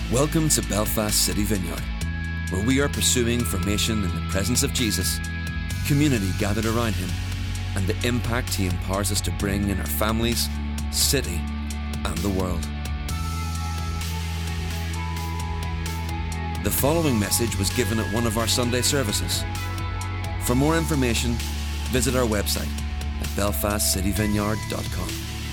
Welcome to Belfast City Vineyard, where we are pursuing formation in the presence of Jesus, community gathered around him, and the impact he empowers us to bring in our families, city, and the world. The following message was given at one of our Sunday services. For more information, visit our website at belfastcityvineyard.com.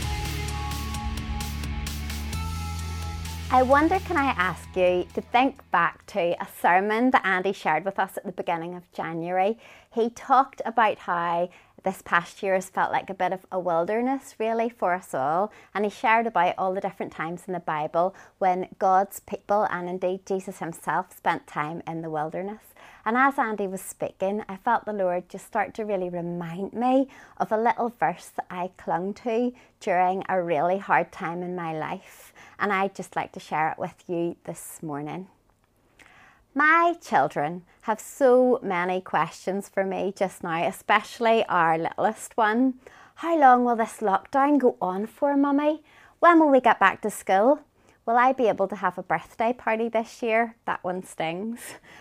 I wonder, can I ask you to think back to a sermon that Andy shared with us at the beginning of January. He talked about how this past year has felt like a bit of a wilderness really for us all, and he shared about all the different times in the Bible when God's people, and indeed Jesus himself, spent time in the wilderness. And as Andy was speaking, I felt the Lord just start to really remind me of a little verse that I clung to during a really hard time in my life. And I'd just like to share it with you this morning. My children have so many questions for me just now, especially our littlest one. How long will this lockdown go on for, Mummy? When will we get back to school? Will I be able to have a birthday party this year? That one stings.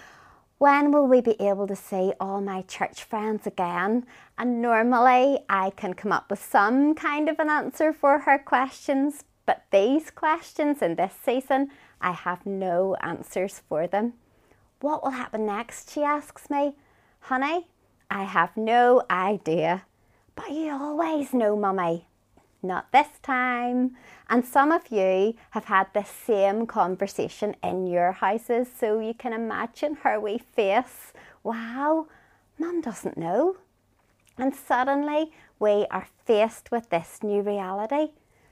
When will we be able to see all my church friends again? And normally I can come up with some kind of an answer for her questions, but these questions in this season, I have no answers for them. What will happen next, she asks me. Honey, I have no idea. But you always know, Mummy. Not this time. And some of you have had the same conversation in your houses, so you can imagine her wee face. Wow, Mum doesn't know. And suddenly we are faced with this new reality.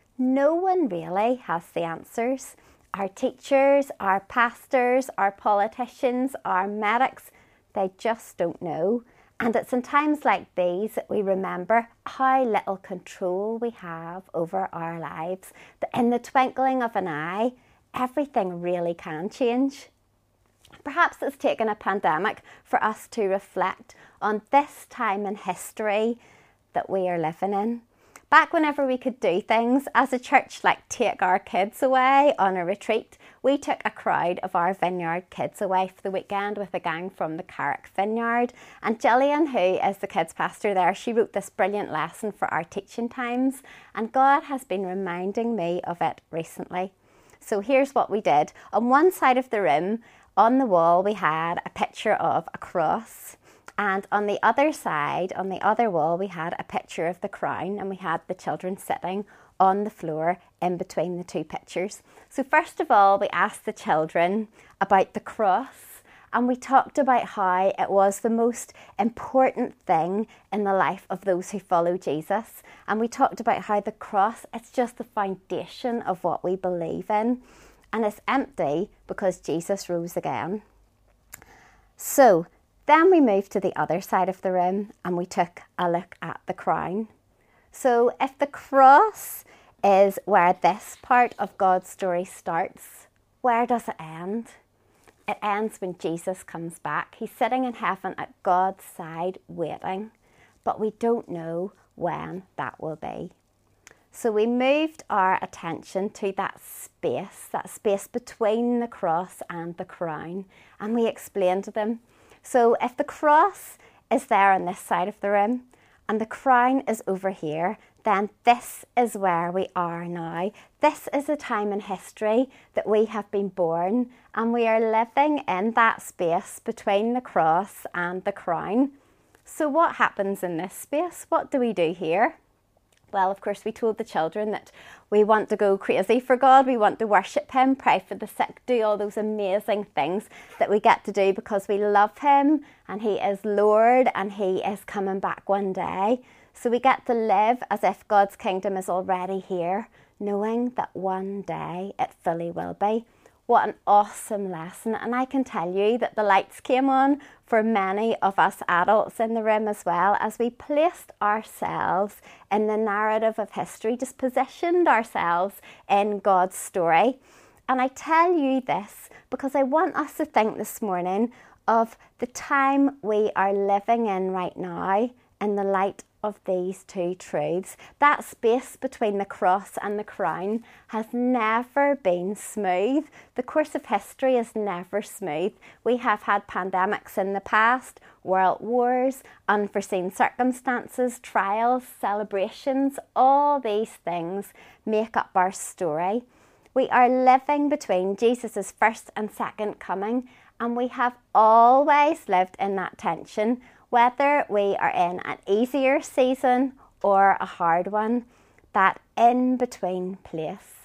No one really has the answers. Our teachers, our pastors, our politicians, our medics, they just don't know. And it's in times like these that we remember how little control we have over our lives, that in the twinkling of an eye, everything really can change. Perhaps it's taken a pandemic for us to reflect on this time in history that we are living in. Back whenever we could do things as a church like take our kids away on a retreat, we took a crowd of our vineyard kids away for the weekend with a gang from the Carrick Vineyard. And Gillian, who is the kids pastor there, she wrote this brilliant lesson for our teaching times. And God has been reminding me of it recently. So here's what we did. On one side of the room, on the wall, we had a picture of a cross. And on the other side, on the other wall, we had a picture of the crown, and we had the children sitting on the floor in between the two pictures. So first of all, we asked the children about the cross, and we talked about how it was the most important thing in the life of those who follow Jesus. And we talked about how the cross, it's just the foundation of what we believe in, and it's empty because Jesus rose again. So then we moved to the other side of the room and we took a look at the crown. So if the cross is where this part of God's story starts, where does it end? It ends when Jesus comes back. He's sitting in heaven at God's side waiting, but we don't know when that will be. So we moved our attention to that space between the cross and the crown, and we explained to them. So if the cross is there on this side of the room and the crown is over here, then this is where we are now. This is a time in history that we have been born, and we are living in that space between the cross and the crown. So what happens in this space? What do we do here? Well, of course, we told the children that we want to go crazy for God. We want to worship him, pray for the sick, do all those amazing things that we get to do because we love him and he is Lord and he is coming back one day. So we get to live as if God's kingdom is already here, knowing that one day it fully will be. What an awesome lesson. And I can tell you that the lights came on for many of us adults in the room as well, as we placed ourselves in the narrative of history, just positioned ourselves in God's story. And I tell you this because I want us to think this morning of the time we are living in right now in the light of these two truths. That space between the cross and the crown has never been smooth. The course of history is never smooth. We have had pandemics in the past, world wars, unforeseen circumstances, trials, celebrations. All these things make up our story. We are living between Jesus' first and second coming, and we have always lived in that tension, whether we are in an easier season or a hard one, that in-between place.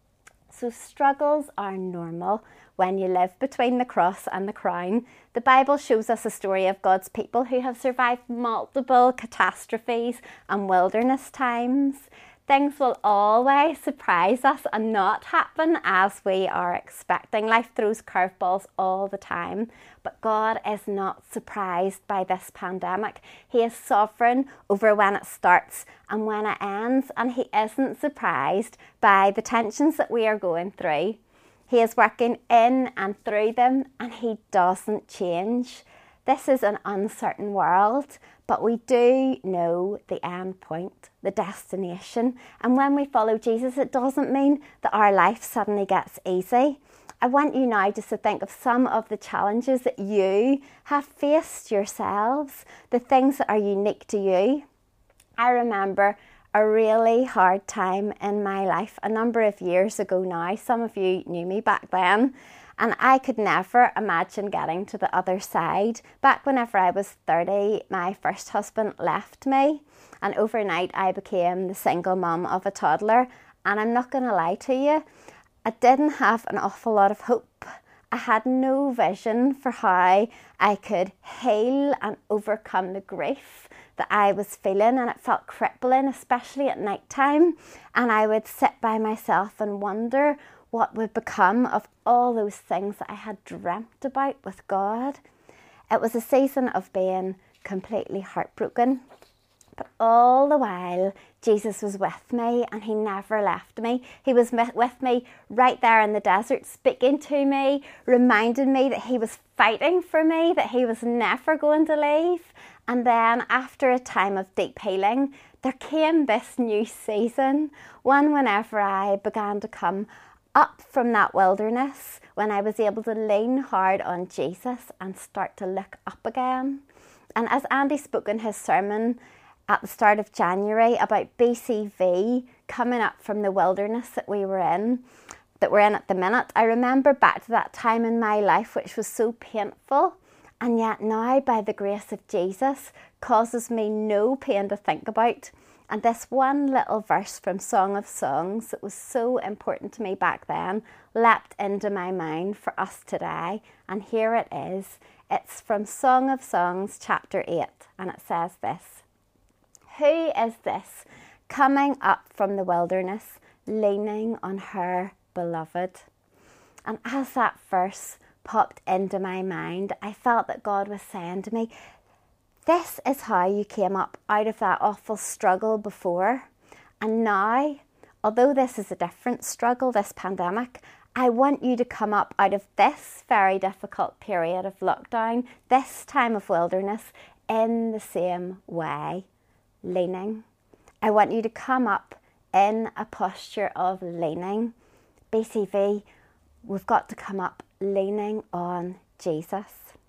So struggles are normal when you live between the cross and the crown. The Bible shows us a story of God's people who have survived multiple catastrophes and wilderness times. Things will always surprise us and not happen as we are expecting. Life throws curveballs all the time, but God is not surprised by this pandemic. He is sovereign over when it starts and when it ends, and He isn't surprised by the tensions that we are going through. He is working in and through them, and He doesn't change. This is an uncertain world, but we do know the end point, the destination. And when we follow Jesus, it doesn't mean that our life suddenly gets easy. I want you now just to think of some of the challenges that you have faced yourselves, the things that are unique to you. I remember a really hard time in my life a number of years ago now. Some of you knew me back then. And I could never imagine getting to the other side. Back whenever I was 30, my first husband left me. And overnight I became the single mum of a toddler. And I'm not going to lie to you, I didn't have an awful lot of hope. I had no vision for how I could heal and overcome the grief that I was feeling, and it felt crippling, especially at night time. And I would sit by myself and wonder what would become of all those things that I had dreamt about with God. It was a season of being completely heartbroken. But all the while, Jesus was with me and He never left me. He was with me right there in the desert, speaking to me, reminding me that He was fighting for me, that He was never going to leave. And then after a time of deep healing, there came this new season, one whenever I began to come up from that wilderness, when I was able to lean hard on Jesus and start to look up again. And as Andy spoke in his sermon at the start of January about BCV coming up from the wilderness that we're in at the minute, I remember back to that time in my life which was so painful, and yet now by the grace of Jesus causes me no pain to think about. And this one little verse from Song of Songs that was so important to me back then leapt into my mind for us today. And here it is. It's from Song of Songs chapter 8, and it says this: "Who is this coming up from the wilderness, leaning on her beloved?" And as that verse popped into my mind, I felt that God was saying to me, this is how you came up out of that awful struggle before. And now, although this is a different struggle, this pandemic, I want you to come up out of this very difficult period of lockdown, this time of wilderness, in the same way, leaning. I want you to come up in a posture of leaning. BCV, we've got to come up leaning on Jesus.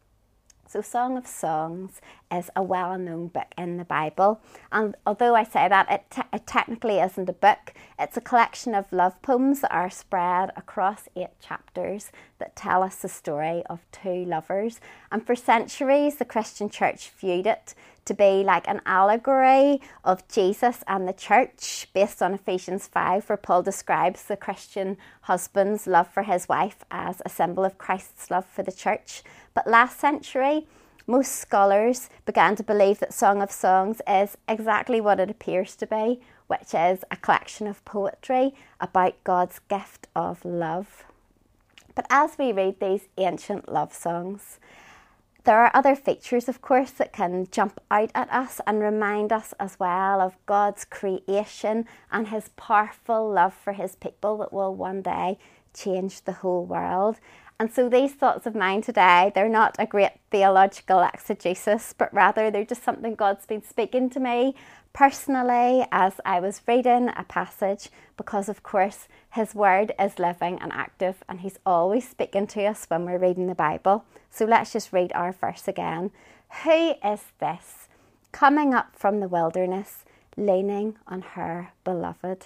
So Song of Songs is a well-known book in the Bible. And although I say that, it technically isn't a book. It's a collection of love poems that are spread across 8 chapters that tell us the story of 2 lovers. And for centuries, the Christian church viewed it to be like an allegory of Jesus and the church, based on Ephesians 5, where Paul describes the Christian husband's love for his wife as a symbol of Christ's love for the church. But last century, most scholars began to believe that Song of Songs is exactly what it appears to be, which is a collection of poetry about God's gift of love. But as we read these ancient love songs, there are other features, of course, that can jump out at us and remind us as well of God's creation and His powerful love for His people that will one day change the whole world. And so these thoughts of mine today, they're not a great theological exegesis, but rather they're just something God's been speaking to me personally as I was reading a passage, because of course his word is living and active and he's always speaking to us when we're reading the Bible. So let's just read our verse again. Who is this coming up from the wilderness, leaning on her beloved?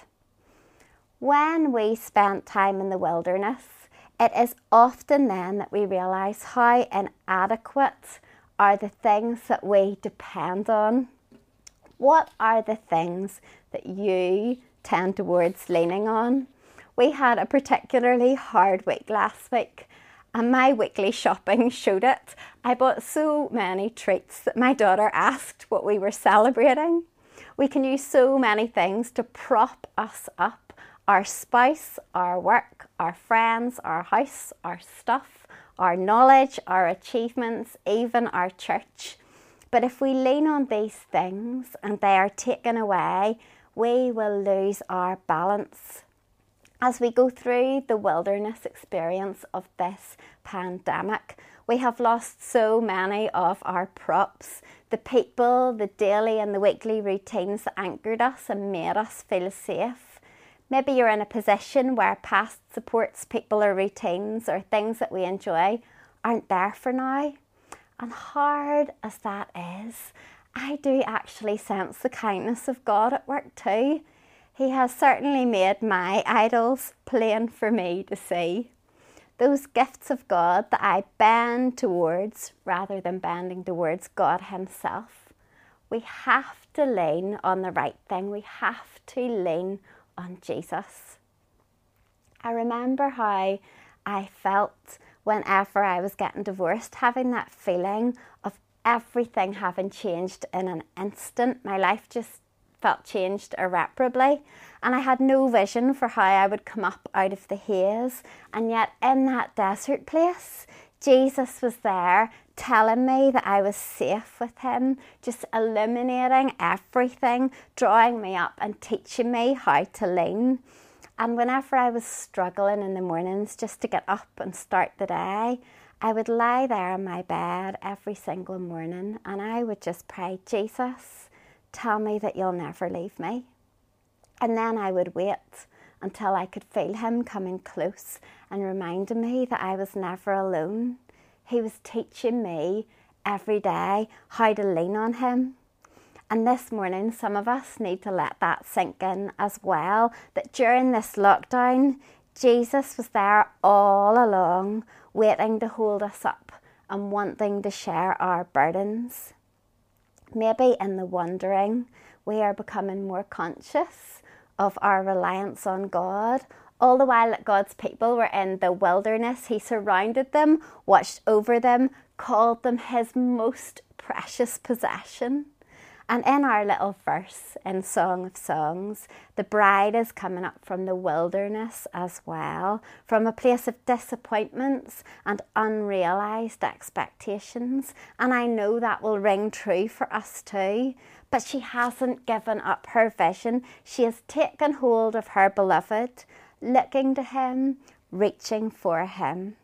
When we spend time in the wilderness, it is often then that we realise how inadequate are the things that we depend on. What are the things that you tend towards leaning on? We had a particularly hard week last week, and my weekly shopping showed it. I bought so many treats that my daughter asked what we were celebrating. We can use so many things to prop us up. Our spouse, our work, our friends, our house, our stuff, our knowledge, our achievements, even our church. But if we lean on these things and they are taken away, we will lose our balance. As we go through the wilderness experience of this pandemic, we have lost so many of our props, the people, the daily and the weekly routines that anchored us and made us feel safe. Maybe you're in a position where past supports, people or routines or things that we enjoy aren't there for now. And hard as that is, I do actually sense the kindness of God at work too. He has certainly made my idols plain for me to see. Those gifts of God that I bend towards rather than bending towards God himself. We have to lean on the right thing. We have to lean on Jesus. I remember how I felt whenever I was getting divorced, having that feeling of everything having changed in an instant. My life just felt changed irreparably, and I had no vision for how I would come up out of the haze. And yet in that desert place, Jesus was there telling me that I was safe with him, just illuminating everything, drawing me up and teaching me how to lean. And whenever I was struggling in the mornings just to get up and start the day, I would lie there in my bed every single morning and I would just pray, Jesus, tell me that you'll never leave me. And then I would wait until I could feel him coming close and reminding me that I was never alone. He was teaching me every day how to lean on him. And this morning, some of us need to let that sink in as well, that during this lockdown, Jesus was there all along, waiting to hold us up and wanting to share our burdens. Maybe in the wandering, we are becoming more conscious of our reliance on God. All the while that God's people were in the wilderness, he surrounded them, watched over them, called them his most precious possession. And in our little verse in Song of Songs, the bride is coming up from the wilderness as well, from a place of disappointments and unrealised expectations. And I know that will ring true for us too. But she hasn't given up her vision. She has taken hold of her beloved, looking to him, reaching for him.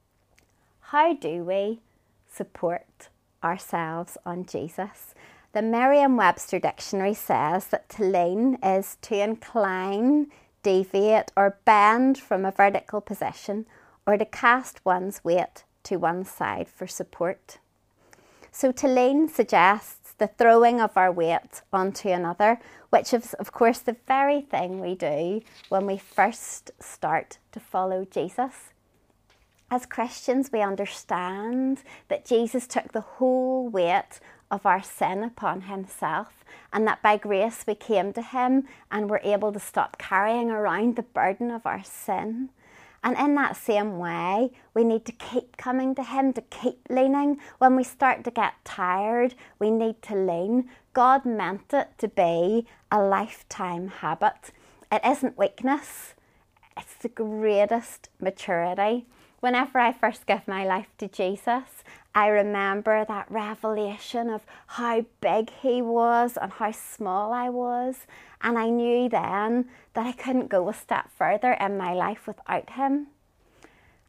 How do we support ourselves on Jesus? The Merriam-Webster Dictionary says that to lean is to incline, deviate or bend from a vertical position, or to cast one's weight to one side for support. So to lean suggests the throwing of our weight onto another, which is of course the very thing we do when we first start to follow Jesus. As Christians, we understand that Jesus took the whole weight of our sin upon himself, and that by grace we came to him and were able to stop carrying around the burden of our sin. And in that same way, we need to keep coming to him, to keep leaning. When we start to get tired, we need to lean. God meant it to be a lifetime habit. It isn't weakness, it's the greatest maturity. Whenever I first gave my life to Jesus, I remember that revelation of how big he was and how small I was. And I knew then that I couldn't go a step further in my life without him.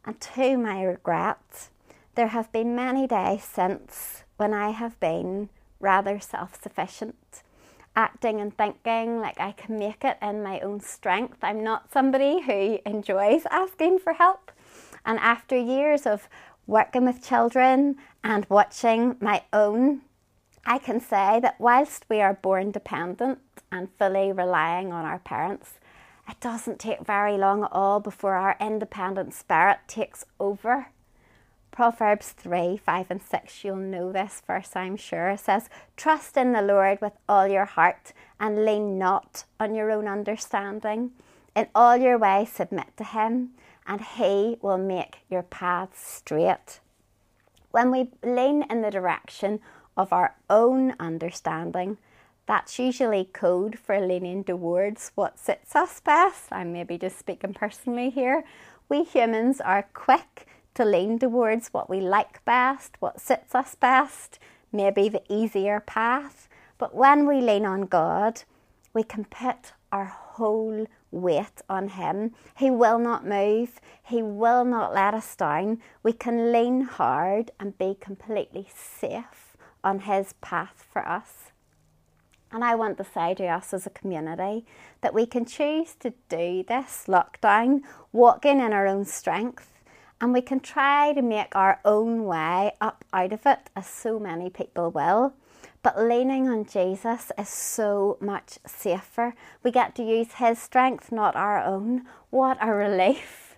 And to my regret, there have been many days since when I have been rather self-sufficient, acting and thinking like I can make it in my own strength. I'm not somebody who enjoys asking for help. And after years of working with children and watching my own, I can say that whilst we are born dependent and fully relying on our parents, it doesn't take very long at all before our independent spirit takes over. Proverbs 3, 5 and 6, you'll know this verse I'm sure, says, "Trust in the Lord with all your heart and lean not on your own understanding. In all your ways submit to him, and he will make your paths straight." When we lean in the direction of our own understanding, that's usually code for leaning towards what suits us best. I'm maybe just speaking personally here. We humans are quick to lean towards what we like best, what suits us best, maybe the easier path. But when we lean on God, we can put our whole weight on him. He will not move. He will not let us down. We can lean hard and be completely safe on his path for us. And I want to say to us as a community that we can choose to do this lockdown, walking in our own strength, and we can try to make our own way up out of it, as so many people will. But leaning on Jesus is so much safer. We get to use his strength, not our own. What a relief.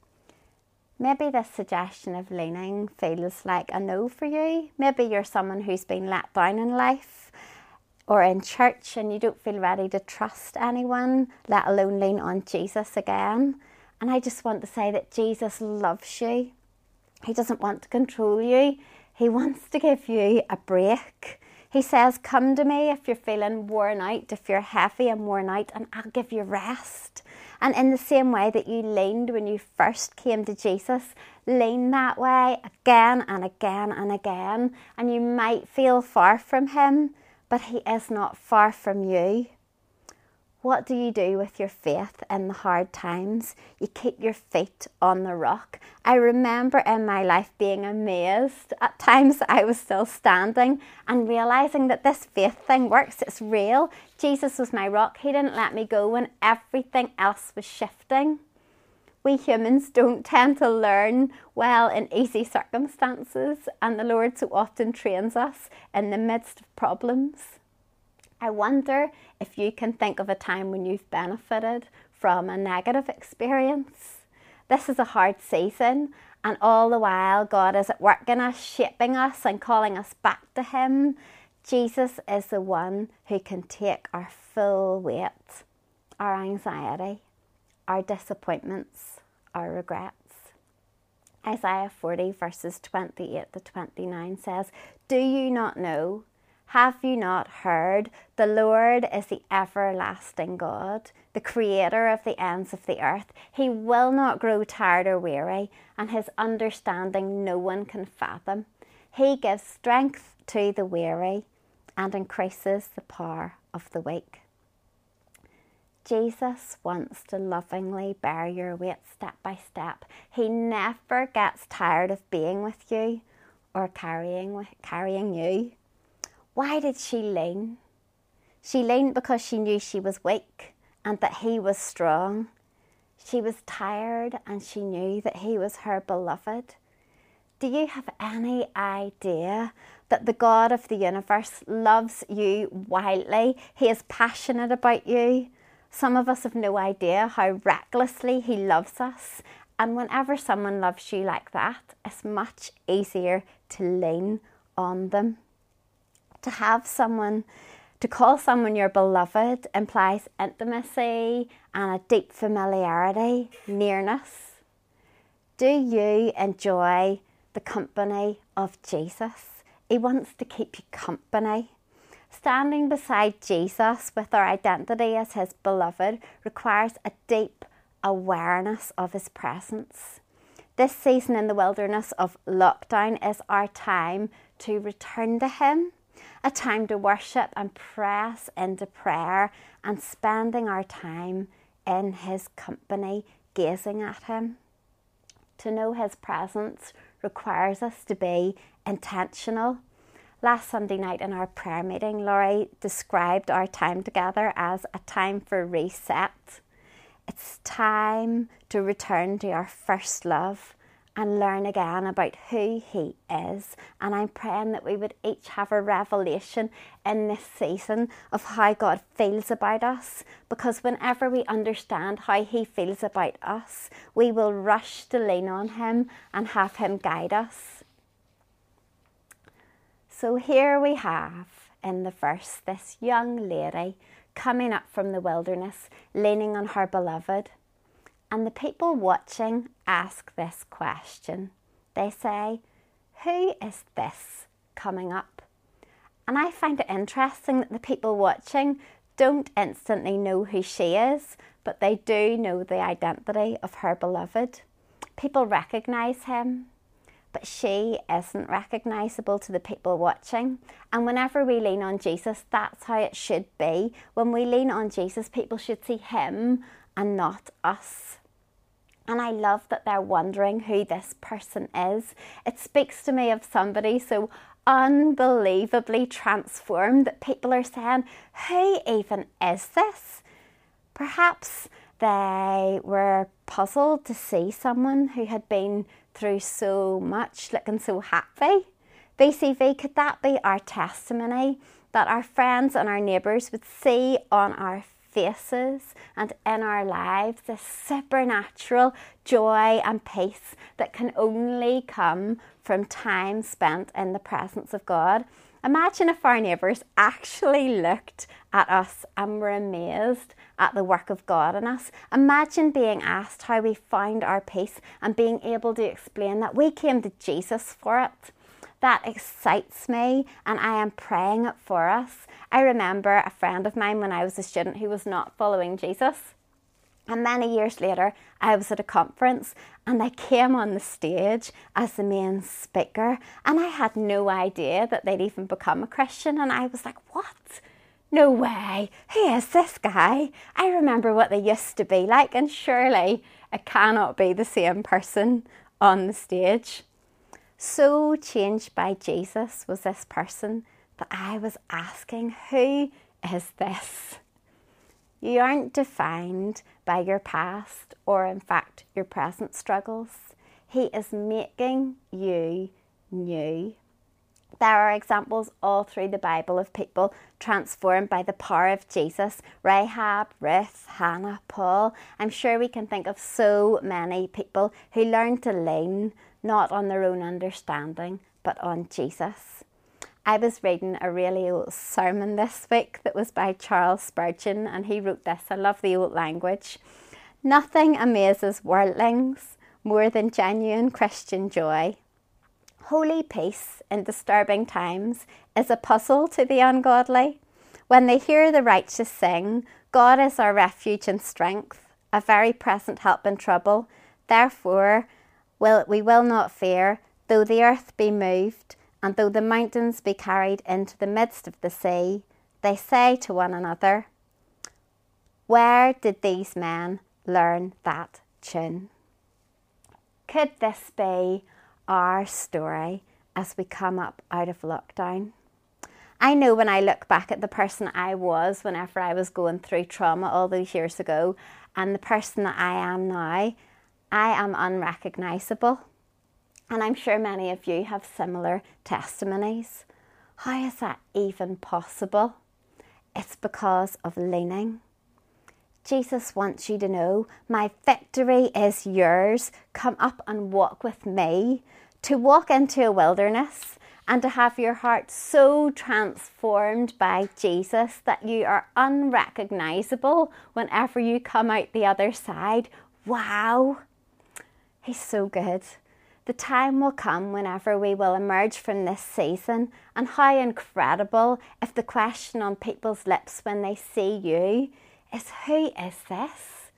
Maybe this suggestion of leaning feels like a no for you. Maybe you're someone who's been let down in life or in church and you don't feel ready to trust anyone, let alone lean on Jesus again. And I just want to say that Jesus loves you. He doesn't want to control you. He wants to give you a break. He says, "Come to me if you're feeling worn out, if you're heavy and worn out, and I'll give you rest." And in the same way that you leaned when you first came to Jesus, lean that way again and again and again. And you might feel far from him, but he is not far from you. What do you do with your faith in the hard times? You keep your feet on the rock. I remember in my life being amazed. At times I was still standing and realising that this faith thing works. It's real. Jesus was my rock. He didn't let me go when everything else was shifting. We humans don't tend to learn well in easy circumstances, and the Lord so often trains us in the midst of problems. I wonder if you can think of a time when you've benefited from a negative experience. This is a hard season, and all the while God is at work in us, shaping us and calling us back to him. Jesus is the one who can take our full weight, our anxiety, our disappointments, our regrets. Isaiah 40 verses 28 to 29 says, "Do you not know? Have you not heard? The Lord is the everlasting God, the creator of the ends of the earth. He will not grow tired or weary, and his understanding no one can fathom. He gives strength to the weary and increases the power of the weak." Jesus wants to lovingly bear your weight step by step. He never gets tired of being with you or carrying you. Why did she lean? She leaned because she knew she was weak and that he was strong. She was tired and she knew that he was her beloved. Do you have any idea that the God of the universe loves you wildly? He is passionate about you. Some of us have no idea how recklessly he loves us. And whenever someone loves you like that, it's much easier to lean on them. To call someone your beloved implies intimacy and a deep familiarity, nearness. Do you enjoy the company of Jesus? He wants to keep you company. Standing beside Jesus with our identity as his beloved requires a deep awareness of his presence. This season in the wilderness of lockdown is our time to return to him. A time to worship and press into prayer and spending our time in his company, gazing at him. To know his presence requires us to be intentional. Last Sunday night in our prayer meeting, Laurie described our time together as a time for reset. It's time to return to our first love and learn again about who he is. And I'm praying that we would each have a revelation in this season of how God feels about us. Because whenever we understand how he feels about us, we will rush to lean on him and have him guide us. So here we have in the verse this young lady coming up from the wilderness, leaning on her beloved. And the people watching ask this question. They say, who is this coming up? And I find it interesting that the people watching don't instantly know who she is, but they do know the identity of her beloved. People recognise him, but she isn't recognisable to the people watching. And whenever we lean on Jesus, that's how it should be. When we lean on Jesus, people should see him and not us. And I love that they're wondering who this person is. It speaks to me of somebody so unbelievably transformed that people are saying, who even is this? Perhaps they were puzzled to see someone who had been through so much, looking so happy. BCV, could that be our testimony? That our friends and our neighbours would see on our faces and in our lives this supernatural joy and peace that can only come from time spent in the presence of God. Imagine if our neighbours actually looked at us and were amazed at the work of God in us. Imagine being asked how we found our peace and being able to explain that we came to Jesus for it. That excites me, and I am praying it for us. I remember a friend of mine when I was a student who was not following Jesus. And many years later, I was at a conference and I came on the stage as the main speaker, and I had no idea that they'd even become a Christian. And I was like, what? No way. Who is this guy? I remember what they used to be like, and surely it cannot be the same person on the stage. So changed by Jesus was this person that I was asking, who is this? You aren't defined by your past or, in fact, your present struggles. He is making you new. There are examples all through the Bible of people transformed by the power of Jesus. Rahab, Ruth, Hannah, Paul. I'm sure we can think of so many people who learned to lean not on their own understanding, but on Jesus. I was reading a really old sermon this week that was by Charles Spurgeon, and he wrote this. I love the old language. Nothing amazes worldlings more than genuine Christian joy. Holy peace in disturbing times is a puzzle to the ungodly. When they hear the righteous sing, God is our refuge and strength, a very present help in trouble. Therefore, we will not fear, though the earth be moved, and though the mountains be carried into the midst of the sea. They say to one another, where did these men learn that tune? Could this be our story as we come up out of lockdown? I know when I look back at the person I was whenever I was going through trauma all those years ago, and the person that I am now, I am unrecognisable. And I'm sure many of you have similar testimonies. How is that even possible? It's because of leaning. Jesus wants you to know, my victory is yours. Come up and walk with me. To walk into a wilderness and to have your heart so transformed by Jesus that you are unrecognisable whenever you come out the other side. Wow! He's so good. The time will come whenever we will emerge from this season, and how incredible if the question on people's lips when they see you is, who is this?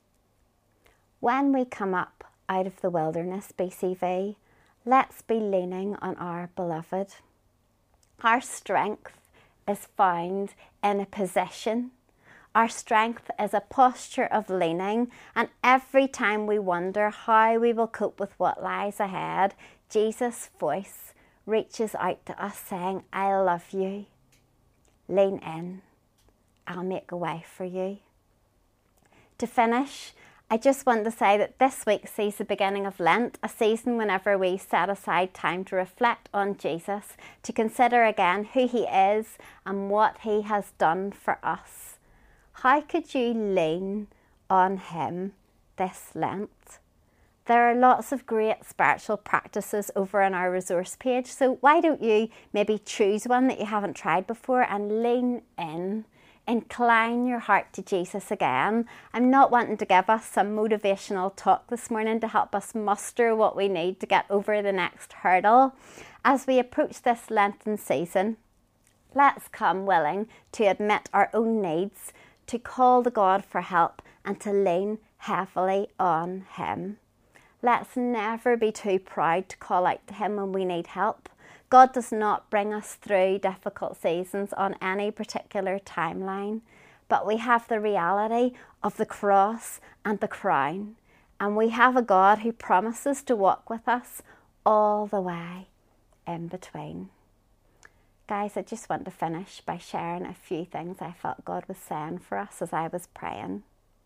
When we come up out of the wilderness, BCV, let's be leaning on our beloved. Our strength is found in a position. Our strength is a posture of leaning, and every time we wonder how we will cope with what lies ahead, Jesus' voice reaches out to us saying, I love you. Lean in. I'll make a way for you. To finish, I just want to say that this week sees the beginning of Lent, a season whenever we set aside time to reflect on Jesus, to consider again who he is and what he has done for us. How could you lean on him this Lent? There are lots of great spiritual practices over on our resource page, so why don't you maybe choose one that you haven't tried before and lean in. Incline your heart to Jesus again. I'm not wanting to give us some motivational talk this morning to help us muster what we need to get over the next hurdle. As we approach this Lenten season, let's come willing to admit our own needs, to call to God for help and to lean heavily on him. Let's never be too proud to call out to him when we need help. God does not bring us through difficult seasons on any particular timeline, but we have the reality of the cross and the crown, and we have a God who promises to walk with us all the way in between. Guys, I just want to finish by sharing a few things I felt God was saying for us as I was praying.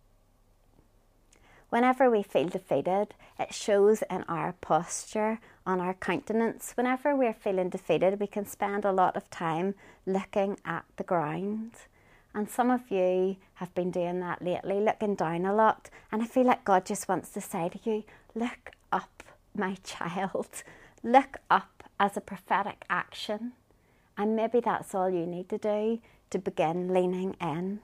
Whenever we feel defeated, it shows in our posture, on our countenance. Whenever we're feeling defeated, we can spend a lot of time looking at the ground. And some of you have been doing that lately, looking down a lot. And I feel like God just wants to say to you, look up, my child. Look up as a prophetic action. And maybe that's all you need to do to begin leaning in.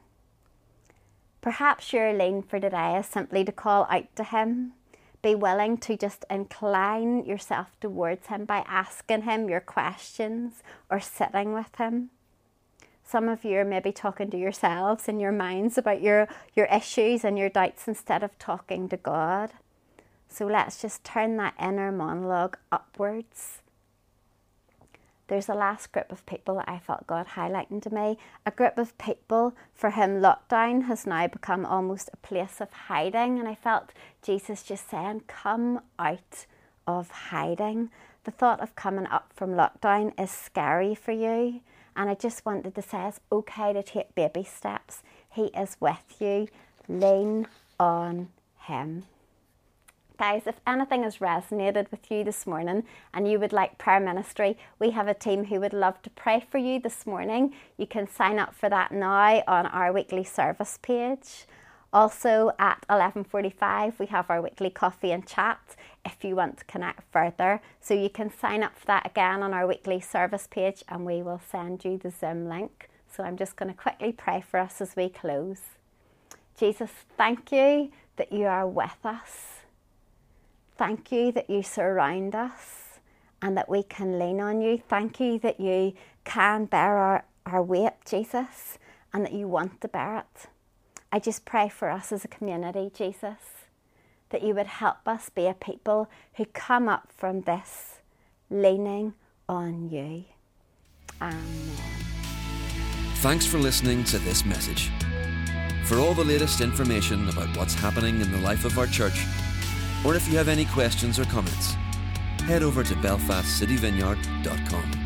Perhaps your lean for today is simply to call out to him. Be willing to just incline yourself towards him by asking him your questions or sitting with him. Some of you are maybe talking to yourselves in your minds about your issues and your doubts instead of talking to God. So let's just turn that inner monologue upwards. There's a last group of people that I felt God highlighting to me. A group of people for whom lockdown has now become almost a place of hiding. And I felt Jesus just saying, come out of hiding. The thought of coming up from lockdown is scary for you. And I just wanted to say it's okay to take baby steps. He is with you. Lean on him. Guys, if anything has resonated with you this morning and you would like prayer ministry, we have a team who would love to pray for you this morning. You can sign up for that now on our weekly service page. Also at 11:45 we have our weekly coffee and chat if you want to connect further. So you can sign up for that again on our weekly service page and we will send you the Zoom link. So I'm just going to quickly pray for us as we close. Jesus, thank you that you are with us. Thank you that you surround us and that we can lean on you. Thank you that you can bear our weight, Jesus, and that you want to bear it. I just pray for us as a community, Jesus, that you would help us be a people who come up from this leaning on you. Amen. Thanks for listening to this message. For all the latest information about what's happening in the life of our church, or if you have any questions or comments, head over to belfastcityvineyard.com.